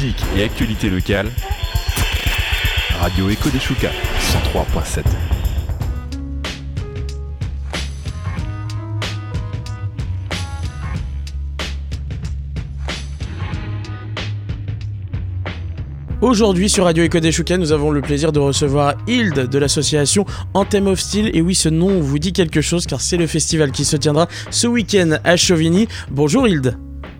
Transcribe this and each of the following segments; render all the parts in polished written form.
Musique et actualité locale, Radio Echo des Choucas, 103.7. Aujourd'hui sur Radio Echo des Choucas, nous avons le plaisir de recevoir Hilde de l'association Anthem of Steel. Et oui, ce nom vous dit quelque chose car c'est le festival qui se tiendra ce week-end à Chauvigny. Bonjour Hilde.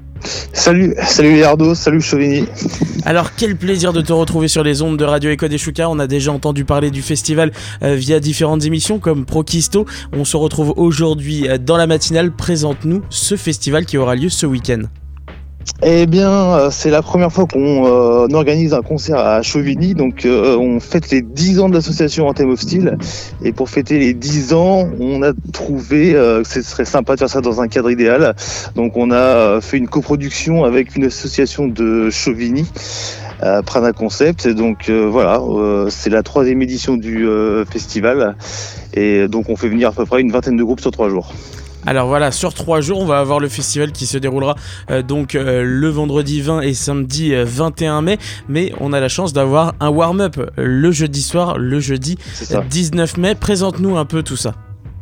Salut Yardo, salut Chauvigny. Alors quel plaisir de te retrouver sur les ondes de Radio Echo des Choucas. On a déjà entendu parler du festival via différentes émissions comme Prokisto. On se retrouve aujourd'hui dans la matinale. Présente-nous ce festival qui aura lieu ce week-end. Eh bien, c'est la première fois qu'on organise un concert à Chauvigny. Donc, on fête les 10 ans de l'association Anthem of Steel. Et pour fêter les 10 ans, on a trouvé que ce serait sympa de faire ça dans un cadre idéal. Donc, on a fait une coproduction avec une association de Chauvigny, Prana Concept. Et donc, voilà, c'est la 3e édition du festival. Et donc, on fait venir à peu près une vingtaine de groupes sur 3 jours. Alors voilà, sur 3 jours, on va avoir le festival qui se déroulera le vendredi 20 et samedi 21 mai. Mais on a la chance d'avoir un warm-up le jeudi soir, le jeudi 19 mai. Présente-nous un peu tout ça.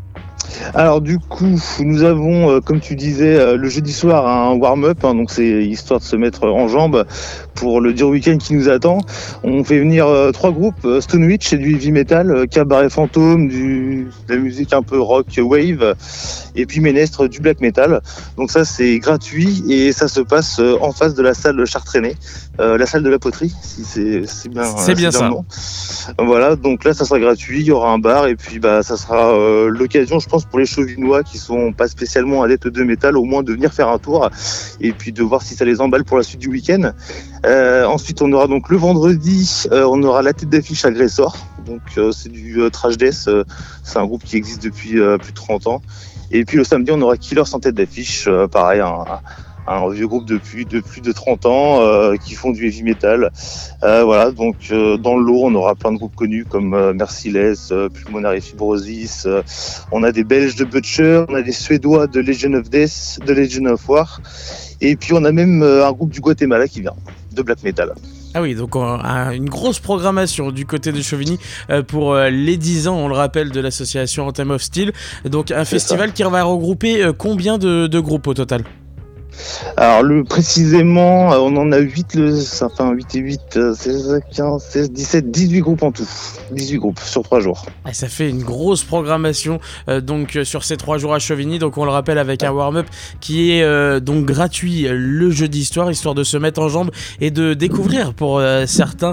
Alors du coup, nous avons, comme tu disais, le jeudi soir un warm-up, donc c'est histoire de se mettre en jambes pour le dur week-end qui nous attend. On fait venir 3 groupes, Stonewitch, c'est du heavy metal, Cabaret Fantôme, de la musique un peu rock wave, et puis Ménestre, du black metal. Donc ça c'est gratuit et ça se passe en face de la salle Chartrainais, la salle de la poterie, si c'est bien. C'est bien ça. Voilà, donc là ça sera gratuit, il y aura un bar et puis ça sera l'occasion, je pense, pour les Chauvinois qui sont pas spécialement adeptes de métal, au moins de venir faire un tour et puis de voir si ça les emballe pour la suite du week-end. Ensuite, on aura donc le vendredi, on aura la tête d'affiche Agressor. Donc c'est du trash death, c'est un groupe qui existe depuis plus de 30 ans. Et puis le samedi, on aura Killers en tête d'affiche, pareil, un vieux groupe de plus de 30 ans qui font du heavy metal. Voilà, donc dans le lot, on aura plein de groupes connus comme Merciless, Pulmonary Fibrosis. On a des Belges de Butcher, on a des Suédois de Legion of Death, de Legion of War. Et puis on a même un groupe du Guatemala qui vient, de black metal. Ah oui, donc une grosse programmation du côté de Chauvigny pour les 10 ans, on le rappelle, de l'association Anthem of Steel. Donc un festival qui va regrouper combien de groupes au total ? Alors précisément, on en a 8 et 8, 16, 15, 16, 17, 18 groupes en tout. 18 groupes sur 3 jours. Ah, ça fait une grosse programmation sur ces 3 jours à Chauvigny. Donc on le rappelle avec un warm-up qui est donc gratuit le jeudi soir, histoire de se mettre en jambes et de découvrir pour certains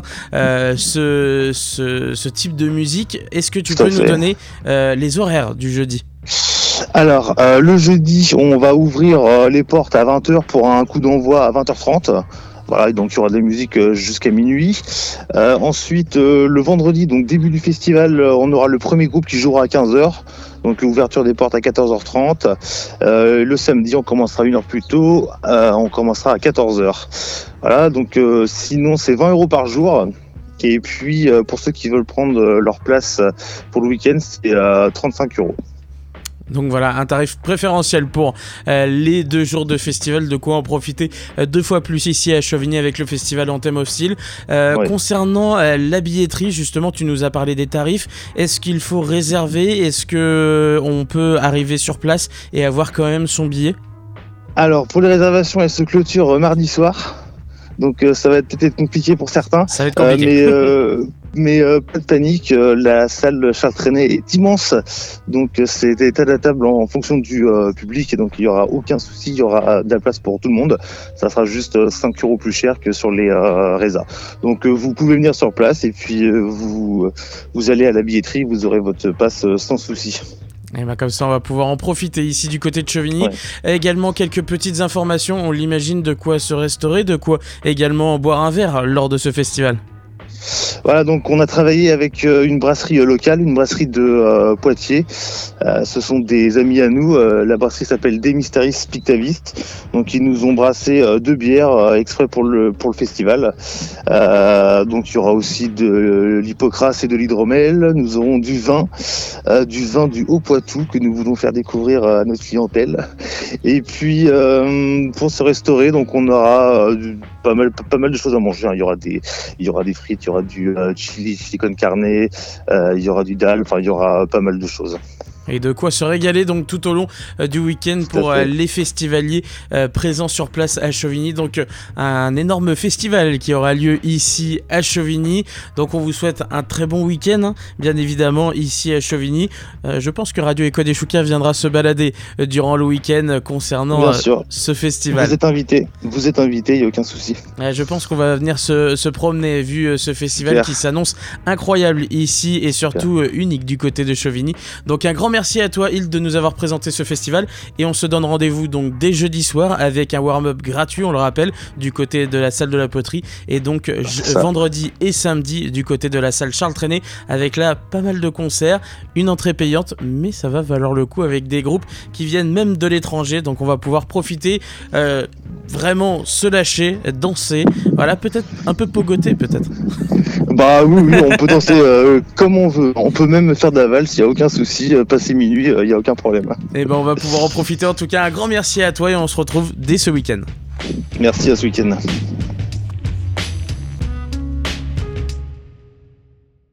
ce type de musique. Est-ce que tu peux nous donner les horaires du jeudi ? Alors, le jeudi, on va ouvrir les portes à 20h pour un coup d'envoi à 20h30. Voilà, donc il y aura de la musique jusqu'à minuit. Ensuite, le vendredi, donc début du festival, on aura le premier groupe qui jouera à 15h. Donc ouverture des portes à 14h30. Le samedi, on commencera 1 heure plus tôt. On commencera à 14h. Voilà, donc sinon, c'est 20 € par jour. Et puis, pour ceux qui veulent prendre leur place pour le week-end, c'est 35 €. Donc voilà, un tarif préférentiel pour les 2 jours de festival, de quoi en profiter 2 fois plus ici à Chauvigny avec le festival Anthem of Steel. Concernant la billetterie, justement, tu nous as parlé des tarifs. Est-ce qu'il faut réserver ? Est-ce qu'on peut arriver sur place et avoir quand même son billet ? Alors, pour les réservations, elles se clôturent mardi soir. Donc ça va peut-être compliqué pour certains. Ça va être compliqué. Mais pas de panique, la salle Chartrainais est immense, donc c'est état de la table en fonction du public, et donc il n'y aura aucun souci, il y aura de la place pour tout le monde. Ça sera juste 5 € plus cher que sur les résas. Donc vous pouvez venir sur place et puis vous allez à la billetterie, vous aurez votre passe sans souci. Et comme ça on va pouvoir en profiter ici du côté de Chauvigny. Également quelques petites informations, on l'imagine, de quoi se restaurer, de quoi également boire un verre lors de ce festival. Voilà, donc on a travaillé avec une brasserie locale, une brasserie de Poitiers. Ce sont des amis à nous. La brasserie s'appelle Des Mysteries Pictavist. Donc ils nous ont brassé 2 bières exprès pour le festival. Donc il y aura aussi de l'Hippocrate et de l'hydromel. Nous aurons du vin du Haut-Poitou que nous voulons faire découvrir à notre clientèle. Et puis pour se restaurer, donc on aura pas mal de choses à manger. Il y aura des frites, il y aura du chili con carne, il y aura du dal, enfin il y aura pas mal de choses. Et de quoi se régaler donc tout au long du week-end pour les festivaliers présents sur place à Chauvigny. Donc un énorme festival qui aura lieu ici à Chauvigny. Donc on vous souhaite un très bon week-end, hein, bien évidemment, ici à Chauvigny. Je pense que Radio Éco des Choucas viendra se balader durant le week-end concernant ce festival. Vous êtes invités, il n'y a aucun souci. Je pense qu'on va venir se promener vu ce festival qui s'annonce incroyable ici et surtout unique du côté de Chauvigny. Donc un grand merci à toi Hilde de nous avoir présenté ce festival et on se donne rendez-vous donc dès jeudi soir avec un warm-up gratuit, on le rappelle, du côté de la salle de la poterie et donc vendredi et samedi du côté de la salle Charles Trenet avec là pas mal de concerts, une entrée payante mais ça va valoir le coup avec des groupes qui viennent même de l'étranger, donc on va pouvoir profiter, vraiment se lâcher, danser, voilà, peut-être un peu pogoter peut-être. Bah oui, on peut danser comme on veut, on peut même faire de la valse, il n'y a aucun souci, passer minuit, il n'y a aucun problème. Et ben on va pouvoir en profiter, en tout cas un grand merci à toi et on se retrouve dès ce week-end. Merci, à ce week-end.